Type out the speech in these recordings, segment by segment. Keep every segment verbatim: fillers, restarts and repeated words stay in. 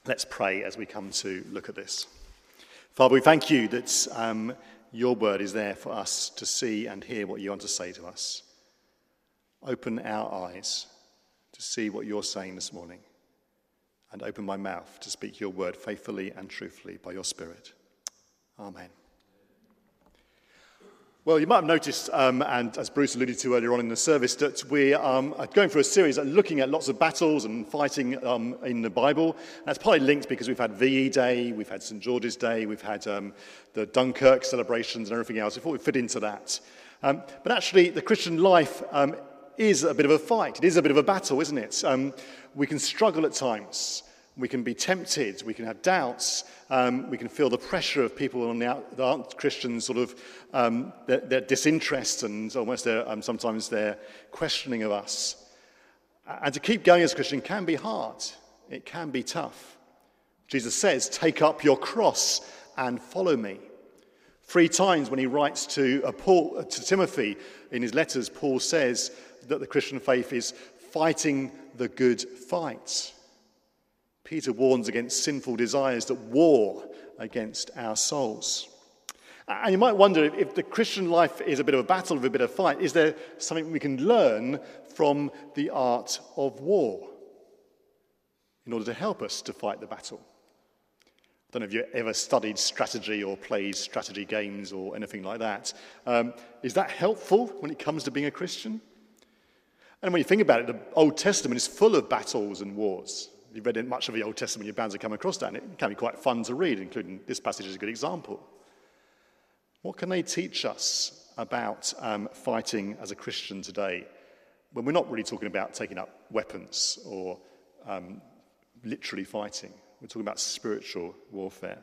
Let's pray as we come to look at this. Father, we thank you that um, your word is there for us to see and hear what you want to say to us. Open our eyes to see what you're saying this morning, and open my mouth to speak your word faithfully and truthfully by your Spirit. Amen. Well, you might have noticed, um, and as Bruce alluded to earlier on in the service, that we um, are going through a series looking at lots of battles and fighting um, in the Bible. And that's partly linked because we've had V E Day, we've had Saint George's Day, we've had um, the Dunkirk celebrations and everything else. I thought we'd fit into that. Um, but actually, the Christian life um, is a bit of a fight. It is a bit of a battle, isn't it? Um, we can struggle at times. We can be tempted, we can have doubts, um, we can feel the pressure of people on the out, that aren't Christians, sort of um, their, their disinterest and almost their, um, sometimes their questioning of us. And to keep going as a Christian can be hard. It can be tough. Jesus says, take up your cross and follow me. Three times when he writes to, uh, Paul, uh, to Timothy in his letters, Paul says that the Christian faith is fighting the good fight. Peter warns against sinful desires that war against our souls. And you might wonder, if the Christian life is a bit of a battle, a bit of a fight, is there something we can learn from the art of war in order to help us to fight the battle? I don't know if you've ever studied strategy or played strategy games or anything like that. Um, is that helpful when it comes to being a Christian? And when you think about it, the Old Testament is full of battles and wars. If you've read much of the Old Testament, you're bound to come across that, and it can be quite fun to read, including this passage is a good example. What can they teach us about um, fighting as a Christian today, when we're not really talking about taking up weapons or um, literally fighting? We're talking about spiritual warfare.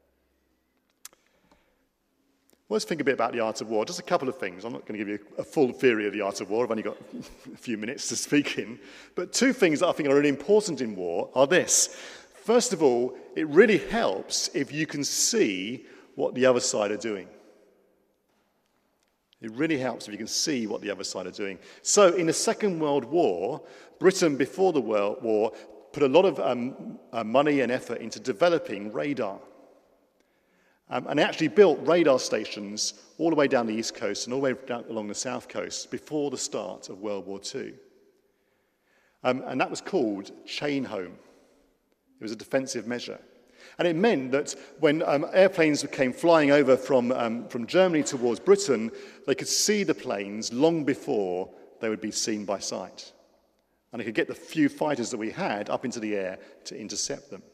Well, let's think a bit about the art of war. Just a couple of things. I'm not going to give you a full theory of the art of war. I've only got a few minutes to speak in. But two things that I think are really important in war are this. First of all, it really helps if you can see what the other side are doing. It really helps if you can see what the other side are doing. So in the Second World War, Britain, before the World War, put a lot of um, uh, money and effort into developing radar. Um, and they actually built radar stations all the way down the east coast and all the way down along the south coast before the start of World War Two. Um, and that was called chain home. It was a defensive measure. And it meant that when um, airplanes came flying over from, um, from Germany towards Britain, they could see the planes long before they would be seen by sight. And they could get the few fighters that we had up into the air to intercept them.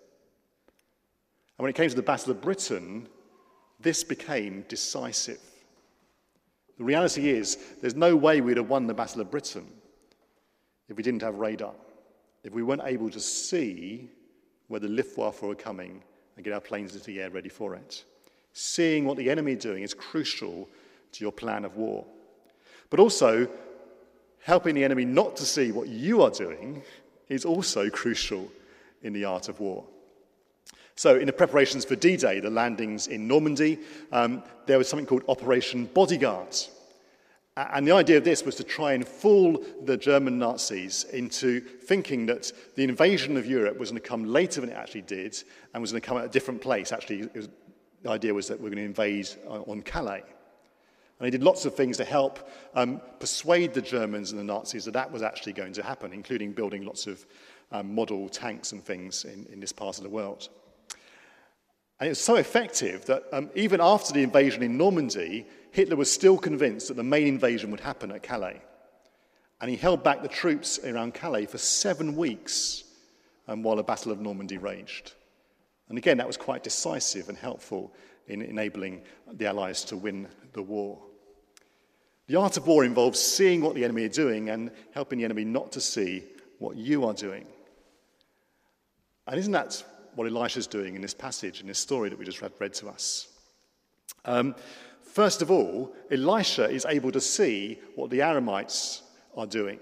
And when it came to the Battle of Britain, this became decisive. The reality is, there's no way we'd have won the Battle of Britain if we didn't have radar, if we weren't able to see where the Luftwaffe were coming and get our planes into the air ready for it. Seeing what the enemy is doing is crucial to your plan of war. But also, helping the enemy not to see what you are doing is also crucial in the art of war. So in the preparations for D-Day, the landings in Normandy, um, there was something called Operation Bodyguard. And the idea of this was to try and fool the German Nazis into thinking that the invasion of Europe was going to come later than it actually did and was going to come at a different place. Actually, it was, the idea was that we're going to invade on Calais. And they did lots of things to help um, persuade the Germans and the Nazis that that was actually going to happen, including building lots of um, model tanks and things in, in this part of the world. And it was so effective that um, even after the invasion in Normandy, Hitler was still convinced that the main invasion would happen at Calais. And he held back the troops around Calais for seven weeks um, while the Battle of Normandy raged. And again, that was quite decisive and helpful in enabling the Allies to win the war. The art of war involves seeing what the enemy are doing and helping the enemy not to see what you are doing. And isn't that what Elisha's doing in this passage, in this story that we just read, read to us? Um, first of all, Elisha is able to see what the Aramites are doing.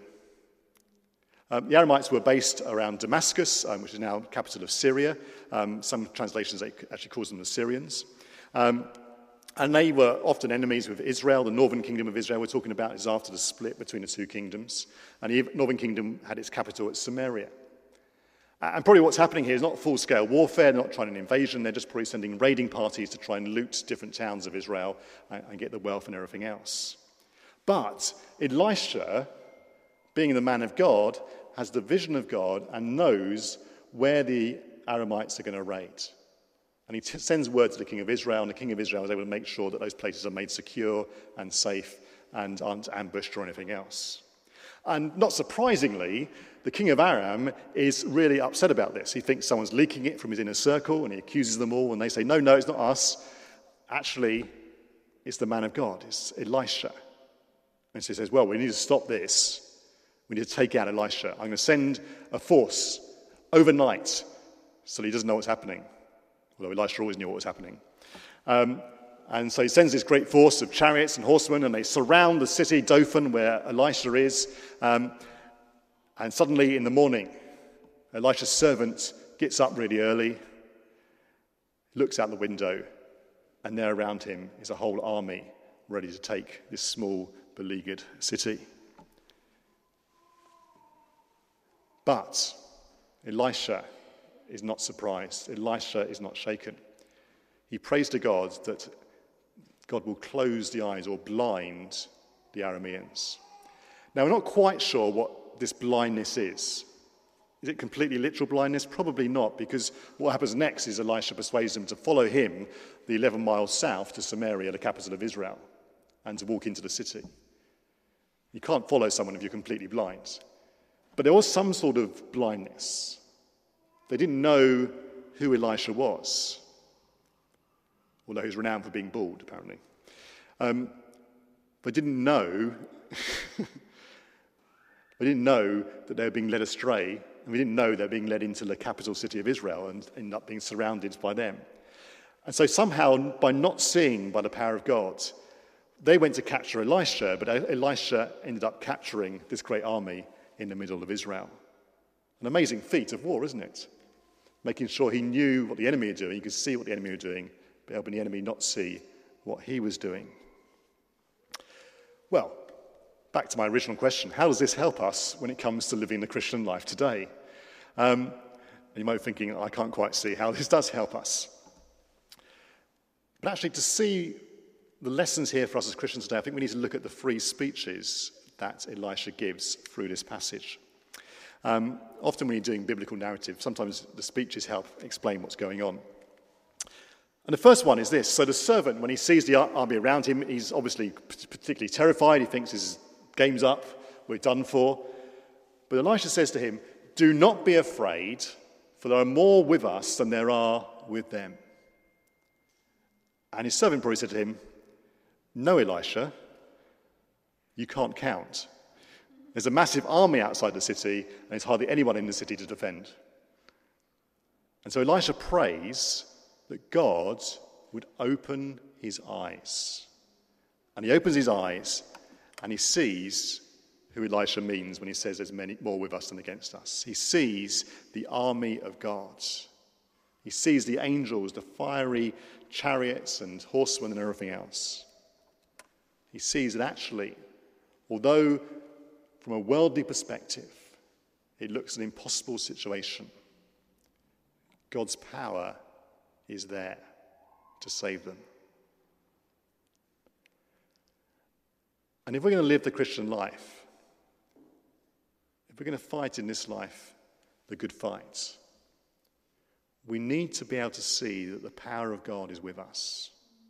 Um, the Aramites were based around Damascus, um, which is now the capital of Syria. Um, some translations actually call them the Syrians. Um, and they were often enemies with Israel. The northern kingdom of Israel we're talking about is after the split between the two kingdoms. And the northern kingdom had its capital at Samaria. And probably what's happening here is not full-scale warfare, they're not trying an invasion, they're just probably sending raiding parties to try and loot different towns of Israel and, and get the wealth and everything else. But Elisha, being the man of God, has the vision of God and knows where the Aramites are going to raid. And he t- sends word to the king of Israel, and the king of Israel is able to make sure that those places are made secure and safe and aren't ambushed or anything else. And not surprisingly, the king of Aram is really upset about this. He thinks someone's leaking it from his inner circle, and he accuses them all, and they say, no, no, it's not us. Actually, it's the man of God, it's Elisha. And so he says, well, we need to stop this. We need to take out Elisha. I'm going to send a force overnight so that he doesn't know what's happening. Although Elisha always knew what was happening. Um, and so he sends this great force of chariots and horsemen, and they surround the city, Dothan, where Elisha is. Um, and suddenly in the morning, Elisha's servant gets up really early, looks out the window, and there around him is a whole army ready to take this small, beleaguered city. But Elisha is not surprised. Elisha is not shaken. He prays to God that God will close the eyes or blind the Arameans. Now, we're not quite sure what this blindness is. Is it completely literal blindness? Probably not, because what happens next is Elisha persuades them to follow him the eleven miles south to Samaria, the capital of Israel, and to walk into the city. You can't follow someone if you're completely blind. But there was some sort of blindness. They didn't know who Elisha was, although he was renowned for being bald, apparently. Um, they didn't know. They didn't know that they were being led astray, and we didn't know they were being led into the capital city of Israel and ended up being surrounded by them. And so somehow, by not seeing by the power of God, they went to capture Elisha, but Elisha ended up capturing this great army in the middle of Israel. An amazing feat of war, isn't it? Making sure he knew what the enemy were doing, he could see what the enemy were doing, but helping the enemy not see what he was doing. Well, back to my original question, how does this help us when it comes to living the Christian life today? Um, and you might be thinking, I can't quite see how this does help us. But actually, to see the lessons here for us as Christians today, I think we need to look at the three speeches that Elisha gives through this passage. Um, often when you're doing biblical narrative, sometimes the speeches help explain what's going on. And the first one is this. So the servant, when he sees the army around him, he's obviously particularly terrified. He thinks his game's up, we're done for. But Elisha says to him, do not be afraid, for there are more with us than there are with them. And his servant probably said to him, no, Elisha, you can't count. There's a massive army outside the city, and there's hardly anyone in the city to defend. And so Elisha prays that God would open his eyes. And he opens his eyes, and he sees who Elisha means when he says there's many more with us than against us. He sees the army of God. He sees the angels, the fiery chariots and horsemen and everything else. He sees that actually, although from a worldly perspective, it looks an impossible situation, God's power is there to save them. And if we're going to live the Christian life, if we're going to fight in this life the good fight, we need to be able to see that the power of God is with us.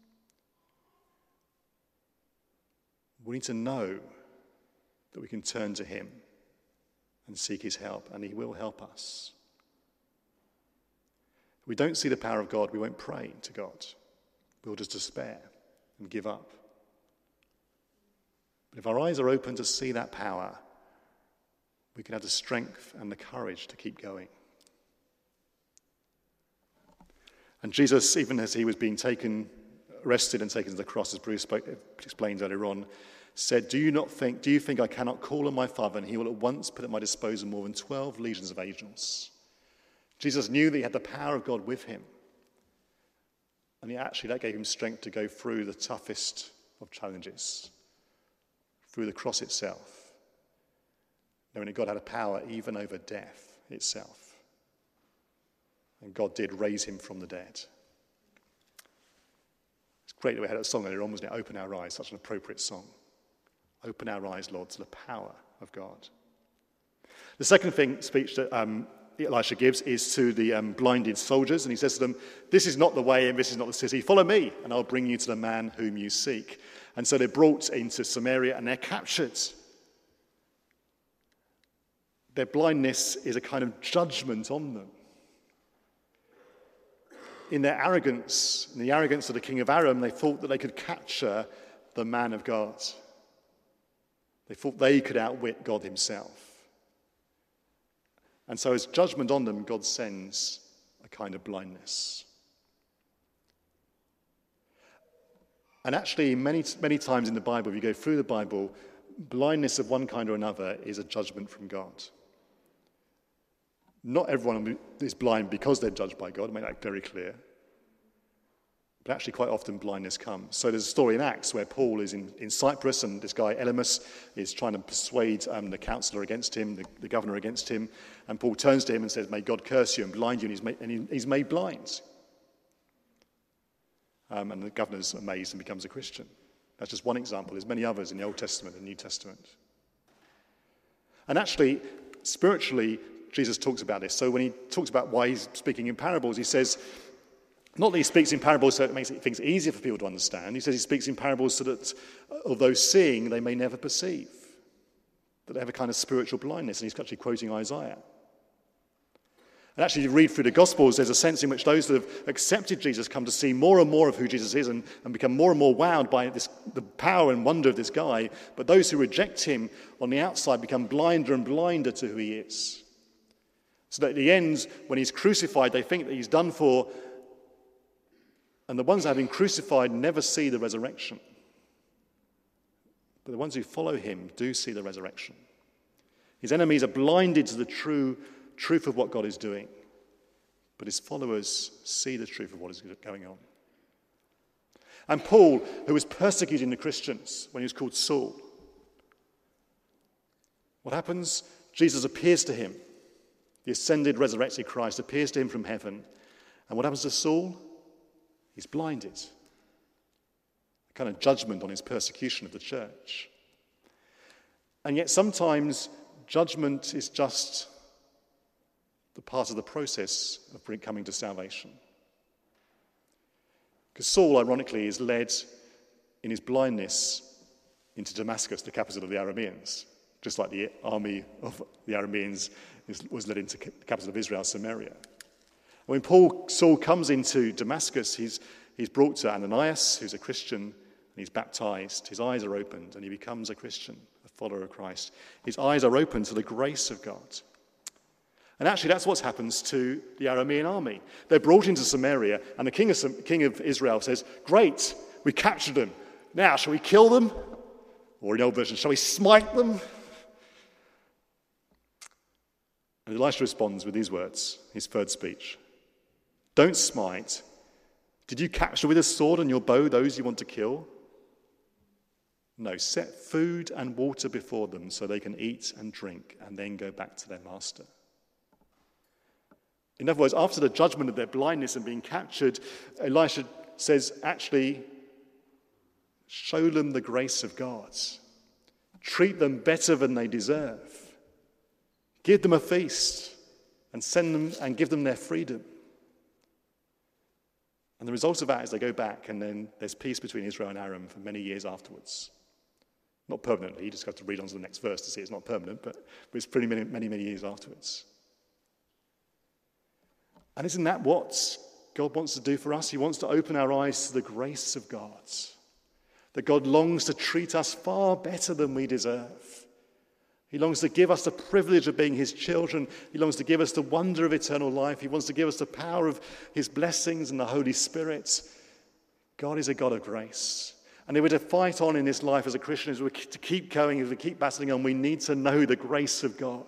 We need to know that we can turn to him and seek his help, and he will help us. If we don't see the power of God, we won't pray to God. We'll just despair and give up. But if our eyes are open to see that power, we can have the strength and the courage to keep going. And Jesus, even as he was being taken, arrested and taken to the cross, as Bruce spoke, explained earlier on, said, do you not think, do you think I cannot call on my Father, and he will at once put at my disposal more than twelve legions of angels? Jesus knew that he had the power of God with him. And he actually, that gave him strength to go through the toughest of challenges, through the cross itself, knowing that God had a power even over death itself. And God did raise him from the dead. It's great that we had that song earlier on, wasn't it? Open our eyes, such an appropriate song. Open our eyes, Lord, to the power of God. The second thing, speech that um, Elisha gives is to the um, blinded soldiers, and he says to them, this is not the way and this is not the city. Follow me, and I'll bring you to the man whom you seek. And so they're brought into Samaria, and they're captured. Their blindness is a kind of judgment on them. In their arrogance, in the arrogance of the king of Aram, they thought that they could capture the man of God. They thought they could outwit God himself. And so as judgment on them, God sends a kind of blindness. And actually, many, many times in the Bible, if you go through the Bible, blindness of one kind or another is a judgment from God. Not everyone is blind because they're judged by God, I make that very clear. But actually quite often blindness comes. So there's a story in Acts where Paul is in, in Cyprus and this guy Elymas is trying to persuade um, the counselor against him, the, the governor against him. And Paul turns to him and says, may God curse you and blind you, and he's made, and he, he's made blind. Um, and the governor's amazed and becomes a Christian. That's just one example. There's many others in the Old Testament and New Testament. And actually, spiritually, Jesus talks about this. So when he talks about why he's speaking in parables, he says, not that he speaks in parables so it makes things easier for people to understand. He says he speaks in parables so that, although seeing, they may never perceive. That they have a kind of spiritual blindness. And he's actually quoting Isaiah. And actually, if you read through the Gospels, there's a sense in which those that have accepted Jesus come to see more and more of who Jesus is and, and become more and more wowed by this, the power and wonder of this guy. But those who reject him on the outside become blinder and blinder to who he is. So that at the end, when he's crucified, they think that he's done for. And the ones that have been crucified never see the resurrection. But the ones who follow him do see the resurrection. His enemies are blinded to the true truth of what God is doing. But his followers see the truth of what is going on. And Paul, who was persecuting the Christians when he was called Saul, what happens? Jesus appears to him. The ascended, resurrected Christ appears to him from heaven. And what happens to Saul? He's blinded. A kind of judgment on his persecution of the church. And yet sometimes judgment is just the part of the process of coming to salvation. Because Saul, ironically, is led in his blindness into Damascus, the capital of the Arameans, just like the army of the Arameans was led into the capital of Israel, Samaria. When Paul, Saul comes into Damascus, he's, he's brought to Ananias, who's a Christian, and he's baptized. His eyes are opened, and he becomes a Christian, a follower of Christ. His eyes are opened to the grace of God. And actually, that's what happens to the Aramean army. They're brought into Samaria, and the king of, king of Israel says, great, we captured them. Now, shall we kill them? Or in old version, shall we smite them? And Elisha responds with these words, his third speech. Don't smite. Did you capture with a sword and your bow those you want to kill? No, set food and water before them so they can eat and drink and then go back to their master. In other words, after the judgment of their blindness and being captured, Elisha says, actually, show them the grace of God. Treat them better than they deserve. Give them a feast and send them and give them their freedom. And the result of that is they go back and then there's peace between Israel and Aram for many years afterwards. Not permanently, you just have to read on to the next verse to see it's not permanent, but, but it's pretty many, many, many years afterwards. And isn't that what God wants to do for us? He wants to open our eyes to the grace of God. That God longs to treat us far better than we deserve. He longs to give us the privilege of being his children. He longs to give us the wonder of eternal life. He wants to give us the power of his blessings and the Holy Spirit. God is a God of grace. And if we're to fight on in this life as a Christian, as we're to keep going, as we keep battling on, we need to know the grace of God.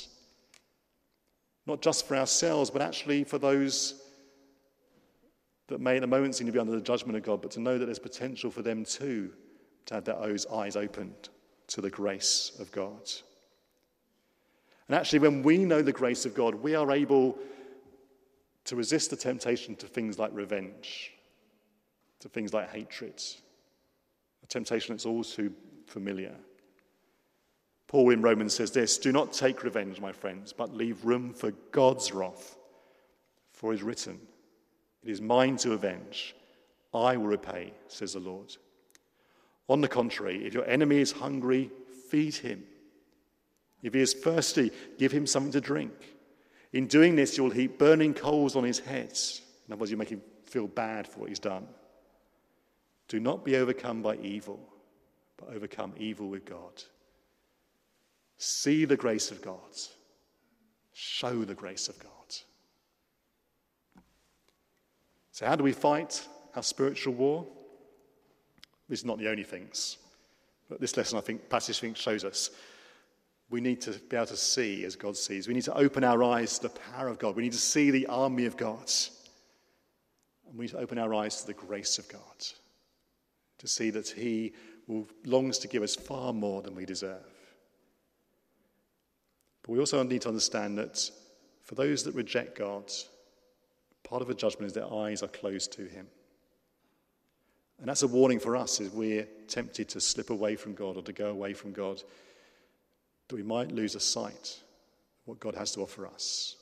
Not just for ourselves, but actually for those that may at the moment seem to be under the judgment of God, but to know that there's potential for them too to have their eyes opened to the grace of God. And actually, when we know the grace of God, we are able to resist the temptation to things like revenge, to things like hatred, a temptation that's all too familiar. Paul in Romans says this, "Do not take revenge, my friends, but leave room for God's wrath. For it is written, 'It is mine to avenge. I will repay,' says the Lord. On the contrary, if your enemy is hungry, feed him. If he is thirsty, give him something to drink. In doing this, you'll heap burning coals on his head." In other words, you make him feel bad for what he's done. "Do not be overcome by evil, but overcome evil with God." See the grace of God. Show the grace of God. So how do we fight our spiritual war? This is not the only things. But this lesson, I think, passage I think, shows us we need to be able to see as God sees. We need to open our eyes to the power of God. We need to see the army of God. And we need to open our eyes to the grace of God, to see that he will, longs to give us far more than we deserve. But we also need to understand that for those that reject God, part of the judgment is their eyes are closed to him. And that's a warning for us as we're tempted to slip away from God or to go away from God, that we might lose a sight of what God has to offer us.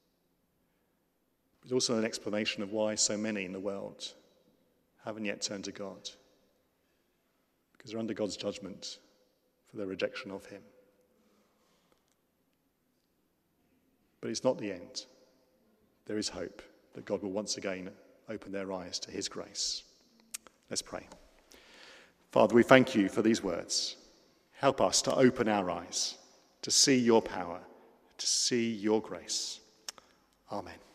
It's also an explanation of why so many in the world haven't yet turned to God, because they're under God's judgment for their rejection of him. But it's not the end. There is hope that God will once again open their eyes to his grace. Let's pray. Father, we thank you for these words. Help us to open our eyes, to see your power, to see your grace. Amen.